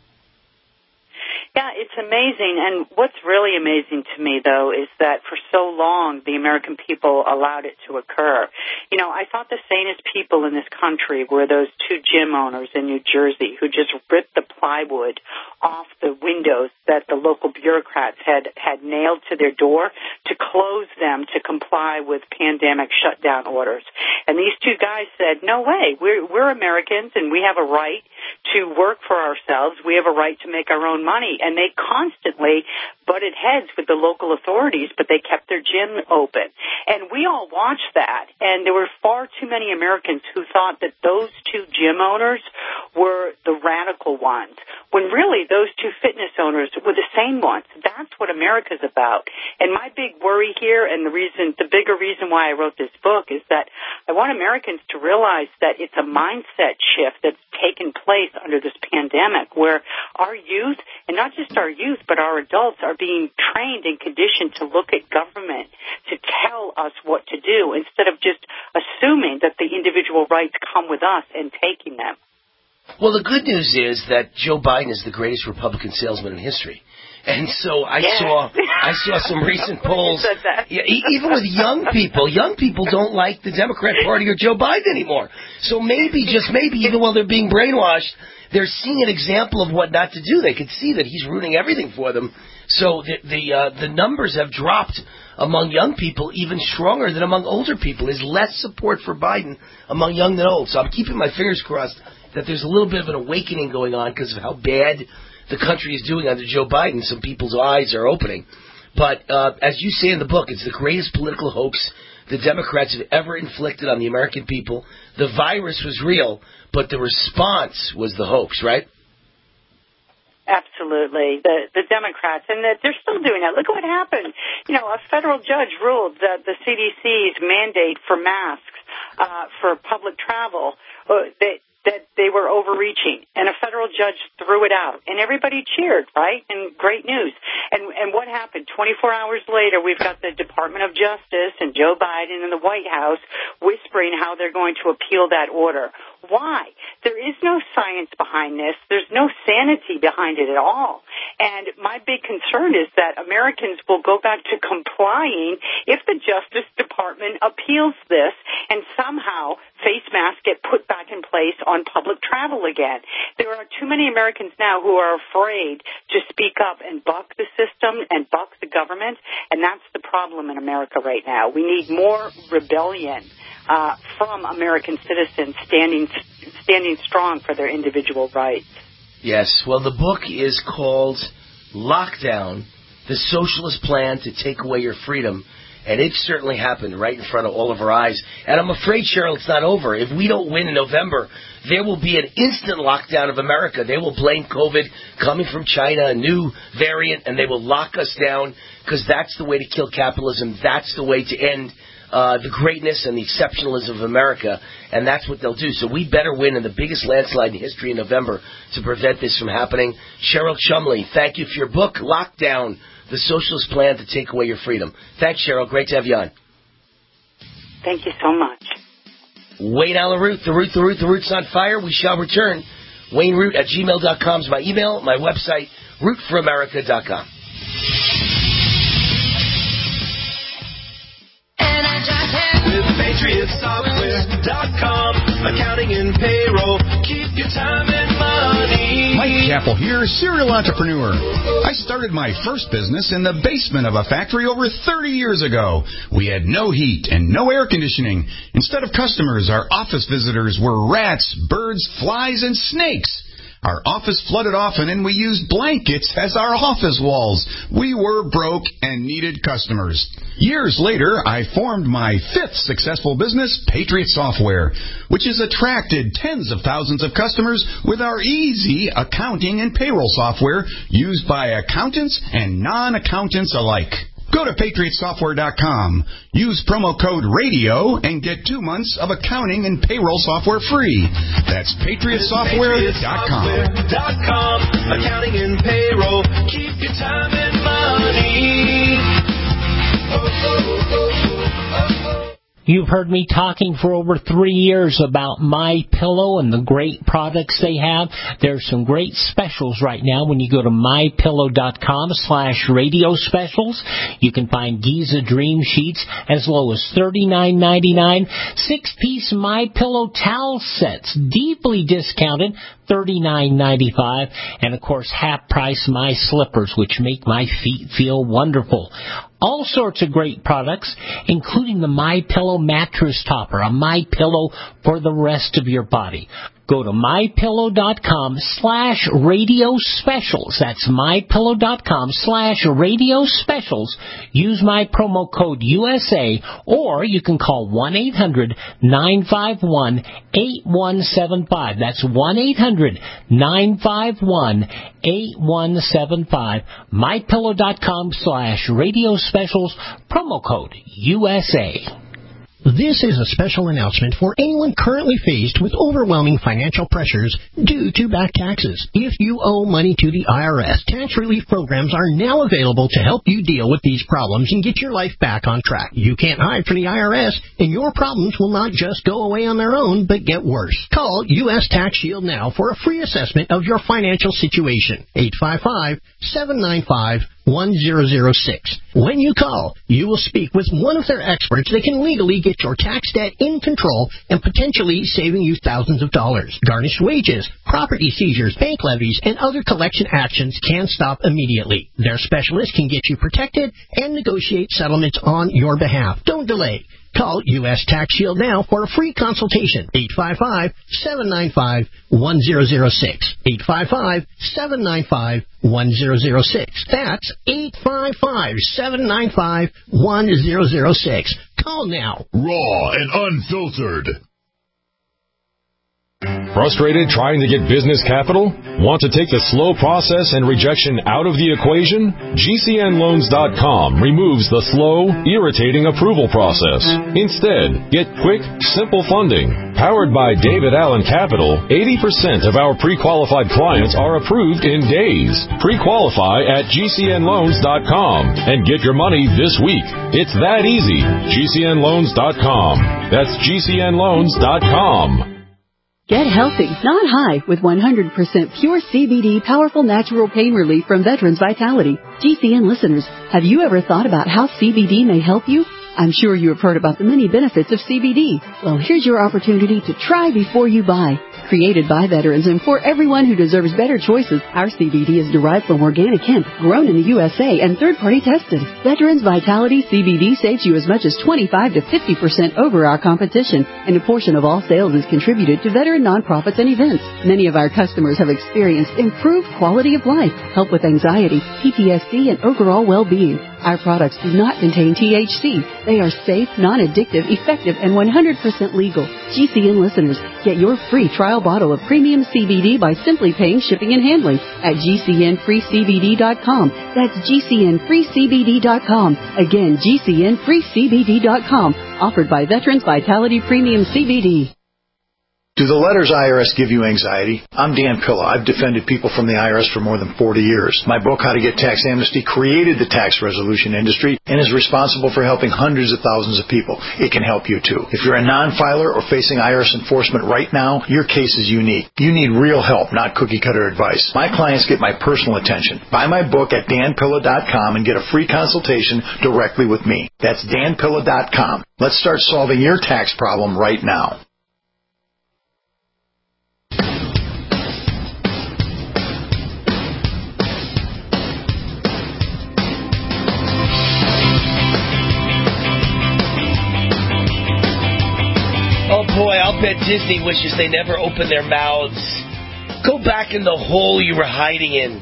Yeah, it's amazing. And what's really amazing to me, though, is that for so long the American people allowed it to occur. You know, I thought the sanest people in this country were those two gym owners in New Jersey who just ripped the plywood off the windows that the local bureaucrats had, had nailed to their door to close them to comply with pandemic shutdown orders. And these two guys said, no way, we're, we're Americans and we have a right to work for ourselves. We have a right to make our own money. And they constantly butted heads with the local authorities, but they kept their gym open. And we all watched that, and there were far too many Americans who thought that those two gym owners were the radical ones, when really those two fitness owners were the same ones. That's what America's about. And my big worry here, and the reason, the bigger reason why I wrote this book, is that I want Americans to realize that it's a mindset shift that's taken place under this pandemic, where our youth, and not just our youth, but our adults, are being trained and conditioned to look at government to tell us what to do instead of just assuming that the individual rights come with us and taking them. Well, the good news is that Joe Biden is the greatest Republican salesman in history. And so I yeah. saw I saw some recent polls, yeah, even with young people. Young people don't like the Democrat Party or Joe Biden anymore. So maybe, just maybe, even while they're being brainwashed, they're seeing an example of what not to do. They could see that he's ruining everything for them. So the the, uh, the numbers have dropped among young people even stronger than among older people. There's less support for Biden among young than old. So I'm keeping my fingers crossed that there's a little bit of an awakening going on because of how bad the country is doing under Joe Biden. Some people's eyes are opening. But uh, as you say in the book, it's the greatest political hoax the Democrats have ever inflicted on the American people. The virus was real, but the response was the hoax, right? Absolutely. The the Democrats, and the, they're still doing that. Look at what happened. You know, a federal judge ruled that the C D C's mandate for masks uh, for public travel, uh, that that they were overreaching, and a federal judge threw it out, and everybody cheered, right? And great news. And and what happened? twenty-four hours later, we've got the Department of Justice and Joe Biden and the White House whispering how they're going to appeal that order. Why? There is no science behind this. There's no sanity behind it at all. And my big concern is that Americans will go back to complying if the Justice Department appeals this and somehow face masks get put back in place on public travel again. There are too many Americans now who are afraid to speak up and buck the system and buck the government, and that's the problem in America right now. We need more rebellion uh, from American citizens standing standing strong for their individual rights. Yes, well, the book is called Lockdown, The Socialist Plan to Take Away Your Freedom. And it certainly happened right in front of all of our eyes. And I'm afraid, Cheryl, it's not over. If we don't win in November, there will be an instant lockdown of America. They will blame COVID coming from China, a new variant, and they will lock us down because that's the way to kill capitalism. That's the way to end uh, the greatness and the exceptionalism of America. And that's what they'll do. So we better win in the biggest landslide in history in November to prevent this from happening. Cheryl Chumley, thank you for your book, Lockdown, The Socialist Plan to Take Away Your Freedom. Thanks, Cheryl. Great to have you on. Thank you so much. Wayne Allyn Root, The Root, The Root, The Root's on fire. We shall return. Wayne Root at gmail dot com is my email. My website, root for america dot com. With Patriot Software dot com, accounting and payroll, keep your time and money. Mike Chappell here, serial entrepreneur. I started my first business in the basement of a factory over thirty years ago. We had no heat and no air conditioning. Instead of customers, our office visitors were rats, birds, flies, and snakes. Our office flooded often, and we used blankets as our office walls. We were broke and needed customers. Years later, I formed my fifth successful business, Patriot Software, which has attracted tens of thousands of customers with our easy accounting and payroll software used by accountants and non-accountants alike. Go to Patriot Software dot com, use promo code RADIO, and get two months of accounting and payroll software free. That's Patriot Software dot com. Accounting and payroll, keep your time and money. Oh, oh, oh, oh, oh. You've heard me talking for over three years about MyPillow and the great products they have. There's some great specials right now when you go to my pillow dot com slash radio specials. You can find Giza Dream Sheets as low as thirty-nine ninety-nine. Six-piece MyPillow towel sets, deeply discounted, thirty-nine ninety-five. And, of course, half-price My Slippers, which make my feet feel wonderful. All sorts of great products, including the MyPillow mattress topper, a MyPillow for the rest of your body. Go to my pillow dot com slash radio specials. That's my pillow dot com slash radio specials. Use my promo code U S A, or you can call one eight hundred nine five one eight one seven five. That's one eight hundred nine five one eight one seven five. my pillow dot com slash radio specials. Promo code U S A. This is a special announcement for anyone currently faced with overwhelming financial pressures due to back taxes. If you owe money to the I R S, tax relief programs are now available to help you deal with these problems and get your life back on track. You can't hide from the I R S, and your problems will not just go away on their own, but get worse. Call U S Tax Shield now for a free assessment of your financial situation. eight five five, seven nine five, one zero zero six. When you call, you will speak with one of their experts that can legally get your tax debt in control and potentially saving you thousands of dollars. Garnished wages, property seizures, bank levies, and other collection actions can stop immediately. Their specialists can get you protected and negotiate settlements on your behalf. Don't delay. Call U S Tax Shield now for a free consultation. eight five five, seven nine five, one zero zero six. eight five five, seven nine five, one zero zero six. That's eight five five, seven nine five, one zero zero six. Call now. Raw and unfiltered. Frustrated trying to get business capital? Want to take the slow process and rejection out of the equation? G C N loans dot com removes the slow, irritating approval process. Instead, get quick, simple funding. Powered by David Allen Capital, eighty percent of our pre-qualified clients are approved in days. Pre-qualify at G C N loans dot com and get your money this week. It's that easy. G C N loans dot com. That's G C N loans dot com. Get healthy, not high, with one hundred percent pure C B D powerful natural pain relief from Veterans Vitality. G C N listeners, have you ever thought about how C B D may help you? I'm sure you have heard about the many benefits of C B D. Well, here's your opportunity to try before you buy. Created by veterans and for everyone who deserves better choices, our C B D is derived from organic hemp, grown in the U S A and third-party tested. Veterans Vitality C B D saves you as much as twenty-five to fifty percent over our competition, and a portion of all sales is contributed to veteran nonprofits and events. Many of our customers have experienced improved quality of life, help with anxiety, P T S D, and overall well-being. Our products do not contain T H C. They are safe, non-addictive, effective, and one hundred percent legal. G C N listeners, get your free trial bottle of premium C B D by simply paying shipping and handling at G C N free C B D dot com. That's G C N free C B D dot com. Again, G C N free C B D dot com. Offered by Veterans Vitality Premium C B D. Do the letters I R S give you anxiety? I'm Dan Pilla. I've defended people from the I R S for more than forty years. My book, How to Get Tax Amnesty, created the tax resolution industry and is responsible for helping hundreds of thousands of people. It can help you, too. If you're a non-filer or facing I R S enforcement right now, your case is unique. You need real help, not cookie-cutter advice. My clients get my personal attention. Buy my book at Dan Pilla dot com and get a free consultation directly with me. That's Dan Pilla dot com. Let's start solving your tax problem right now. Oh boy, I'll bet Disney wishes they never opened their mouths. Go back in the hole you were hiding in.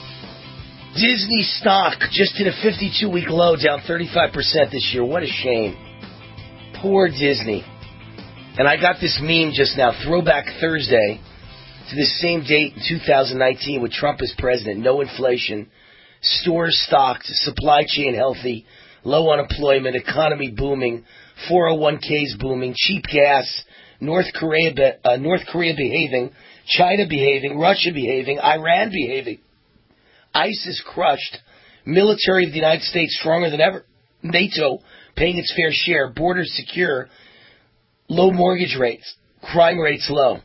Disney stock just hit a fifty-two week low, down thirty-five percent this year. What a shame. Poor Disney. And I got this meme just now, Throwback Thursday, to this same date in two thousand nineteen with Trump as president. No inflation, stores stocked, supply chain healthy, low unemployment, economy booming, four oh one k's booming, cheap gas, North Korea, uh, North Korea behaving, China behaving, Russia behaving, Iran behaving, ISIS crushed, military of the United States stronger than ever, NATO paying its fair share, borders secure, low mortgage rates, crime rates low.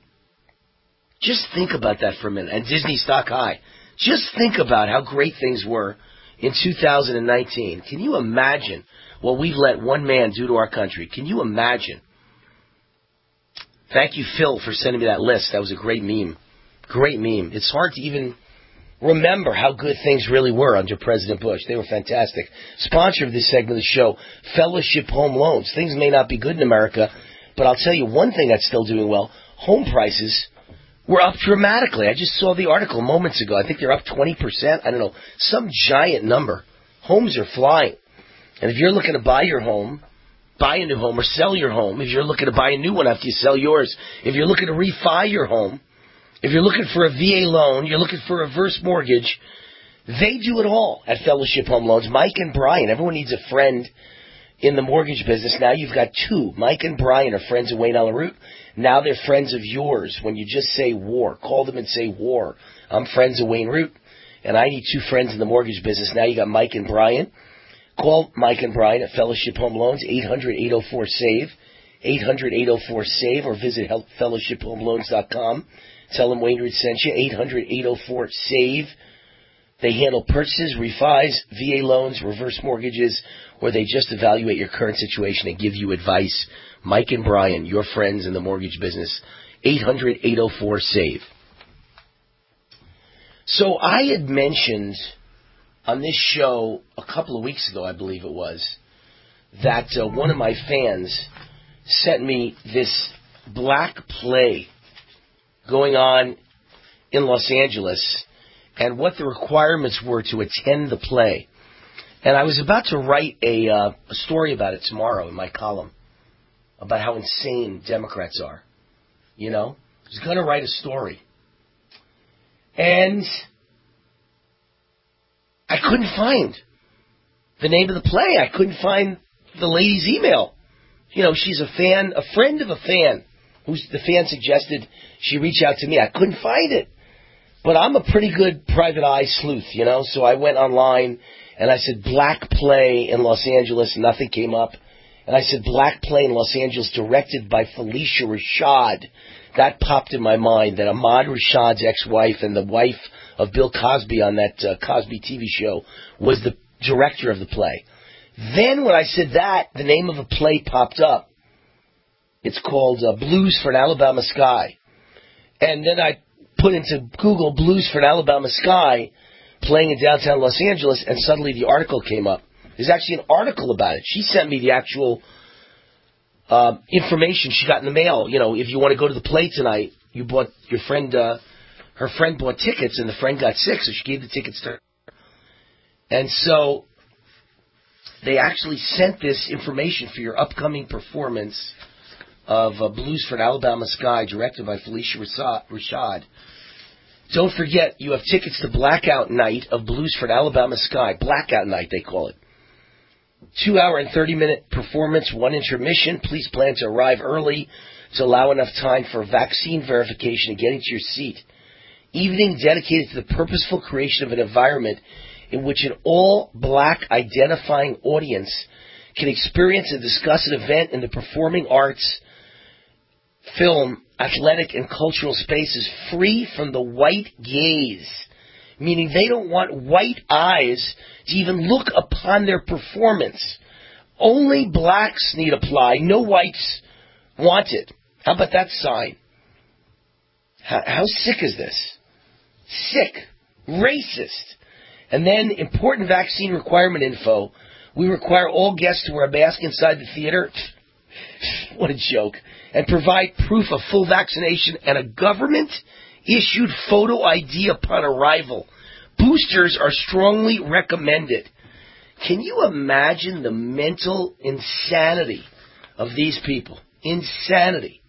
Just think about that for a minute. And Disney stock high. Just think about how great things were in two thousand nineteen. Can you imagine what we've let one man do to our country? Can you imagine? Thank you, Phil, for sending me that list. That was a great meme. Great meme. It's hard to even remember how good things really were under President Bush. They were fantastic. Sponsor of this segment of the show, Fellowship Home Loans. Things may not be good in America, but I'll tell you one thing that's still doing well. Home prices were up dramatically. I just saw the article moments ago. I think they're up twenty percent. I don't know. Some giant number. Homes are flying. And if you're looking to buy your home, buy a new home or sell your home, if you're looking to buy a new one after you sell yours, if you're looking to refi your home, if you're looking for a V A loan, you're looking for a reverse mortgage, they do it all at Fellowship Home Loans. Mike and Brian, everyone needs a friend in the mortgage business. Now you've got two. Mike and Brian are friends of Wayne Allen Root. Now they're friends of yours when you just say war. Call them and say war. I'm friends of Wayne Root, and I need two friends in the mortgage business. Now you got Mike and Brian. Call Mike and Brian at Fellowship Home Loans, eight hundred, eight oh four, SAVE, eight hundred, eight oh four, SAVE, or visit fellowship home loans dot com. Tell them Wayne Root sent you, eight hundred, eight oh four, SAVE. They handle purchases, refis, V A loans, reverse mortgages, or they just evaluate your current situation and give you advice. Mike and Brian, your friends in the mortgage business, eight hundred, eight oh four, SAVE. So I had mentioned on this show a couple of weeks ago, I believe it was, that uh, one of my fans sent me this black play going on in Los Angeles and what the requirements were to attend the play. And I was about to write a, uh, a story about it tomorrow in my column about how insane Democrats are. You know, was going to write a story. And I couldn't find the name of the play. I couldn't find the lady's email. You know, she's a fan, a friend of a fan, who's the fan suggested she reach out to me. I couldn't find it. But I'm a pretty good private eye sleuth, you know, so I went online and I said Black Play in Los Angeles, and nothing came up. And I said Black Play in Los Angeles, directed by Felicia Rashad. That popped in my mind, that Ahmad Rashad's ex-wife and the wife of Bill Cosby on that uh, Cosby T V show was the director of the play. Then when I said that, the name of a play popped up. It's called uh, Blues for an Alabama Sky. And then I put into Google Blues for an Alabama Sky playing in downtown Los Angeles, and suddenly the article came up. There's actually an article about it. She sent me the actual uh, information she got in the mail. You know, if you want to go to the play tonight, you bought your friend, uh, her friend bought tickets, and the friend got sick, so she gave the tickets to her. And so they actually sent this information for your upcoming performance of uh, Blues for an Alabama Sky, directed by Felicia Rashad. Don't forget, you have tickets to Blackout Night of Blues for an Alabama Sky. Blackout Night, they call it. Two hour and thirty minute performance, one intermission. Please plan to arrive early to allow enough time for vaccine verification and getting to your seat. Evening dedicated to the purposeful creation of an environment in which an all-black identifying audience can experience and discuss an event in the performing arts, film, athletic, and cultural spaces free from the white gaze, meaning they don't want white eyes to even look upon their performance. Only blacks need apply. No whites want it. How about that sign? How, how sick is this? Sick. Racist. And then, important vaccine requirement info. We require all guests to wear a mask inside the theater. What a joke. And provide proof of full vaccination and a government-issued photo I D upon arrival. Boosters are strongly recommended. Can you imagine the mental insanity of these people? Insanity.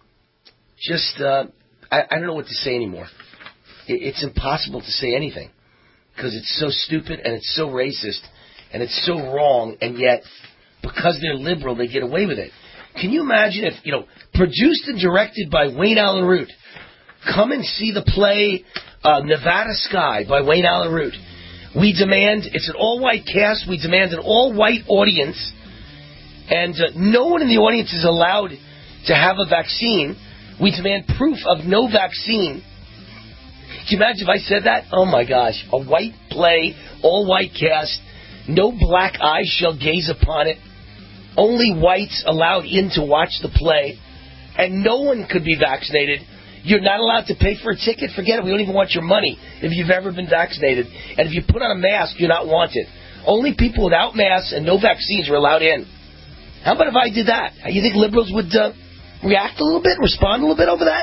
Just, uh, I, I don't know what to say anymore. It, it's impossible to say anything, because it's so stupid and it's so racist and it's so wrong, and yet because they're liberal, they get away with it. Can you imagine if, you know, produced and directed by Wayne Allen Root, come and see the play uh, Nevada Sky by Wayne Allen Root. We demand, it's an all-white cast, we demand an all-white audience, and uh, no one in the audience is allowed to have a vaccine. We demand proof of no vaccine. Can you imagine if I said that? Oh my gosh. A white play, all-white cast, no black eyes shall gaze upon it. Only whites allowed in to watch the play, and no one could be vaccinated. You're not allowed to pay for a ticket. Forget it. We don't even want your money if you've ever been vaccinated. And if you put on a mask, you're not wanted. Only people without masks and no vaccines are allowed in. How about if I did that? You think liberals would uh, react a little bit, respond a little bit over that?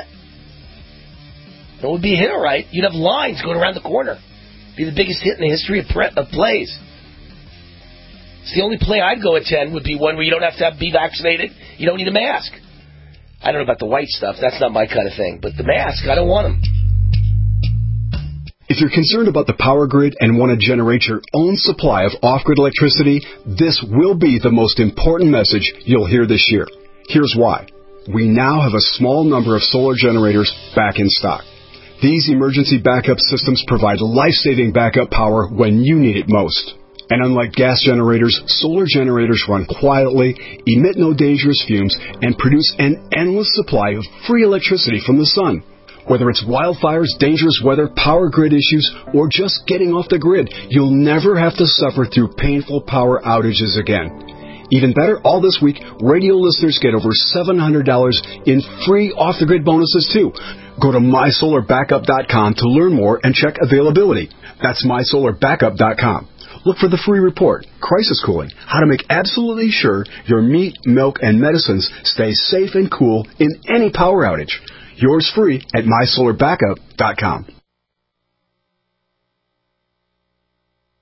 It would be a hit, all right. You'd have lines going around the corner. Be the biggest hit in the history of, pre- of plays. It's the only play I'd go attend would be one where you don't have to have, be vaccinated. You don't need a mask. I don't know about the white stuff. That's not my kind of thing. But the mask, I don't want them. If you're concerned about the power grid and want to generate your own supply of off-grid electricity, this will be the most important message you'll hear this year. Here's why. We now have a small number of solar generators back in stock. These emergency backup systems provide life-saving backup power when you need it most. And unlike gas generators, solar generators run quietly, emit no dangerous fumes, and produce an endless supply of free electricity from the sun. Whether it's wildfires, dangerous weather, power grid issues, or just getting off the grid, you'll never have to suffer through painful power outages again. Even better, all this week, radio listeners get over seven hundred dollars in free off-the-grid bonuses, too. Go to my solar backup dot com to learn more and check availability. That's my solar backup dot com. Look for the free report, Crisis Cooling, how to make absolutely sure your meat, milk, and medicines stay safe and cool in any power outage. Yours free at my solar backup dot com.